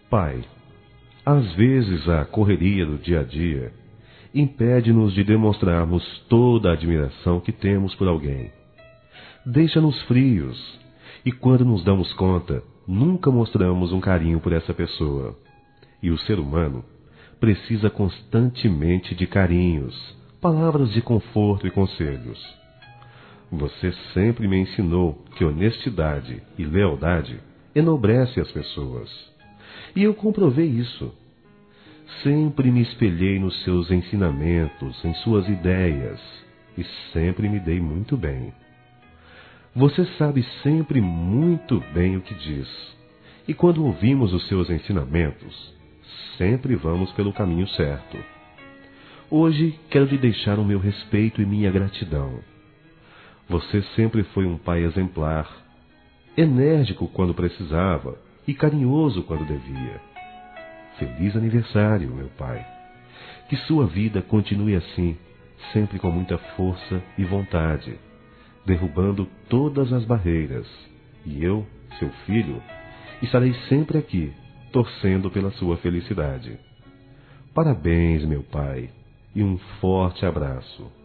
Pai, às vezes a correria do dia a dia impede-nos de demonstrarmos toda a admiração que temos por alguém. Deixa-nos frios, e quando nos damos conta, nunca mostramos um carinho por essa pessoa. E o ser humano precisa constantemente de carinhos, palavras de conforto e conselhos. Você sempre me ensinou que honestidade e lealdade enobrece as pessoas. E eu comprovei isso. Sempre me espelhei nos seus ensinamentos, em suas ideias, e sempre me dei muito bem. Você sabe sempre muito bem o que diz, e quando ouvimos os seus ensinamentos, sempre vamos pelo caminho certo. Hoje quero lhe deixar o meu respeito e minha gratidão. Você sempre foi um pai exemplar, enérgico quando precisava e carinhoso quando devia. Feliz aniversário, meu pai. Que sua vida continue assim, sempre com muita força e vontade, derrubando todas as barreiras. E eu, seu filho, estarei sempre aqui, torcendo pela sua felicidade. Parabéns, meu pai, e um forte abraço.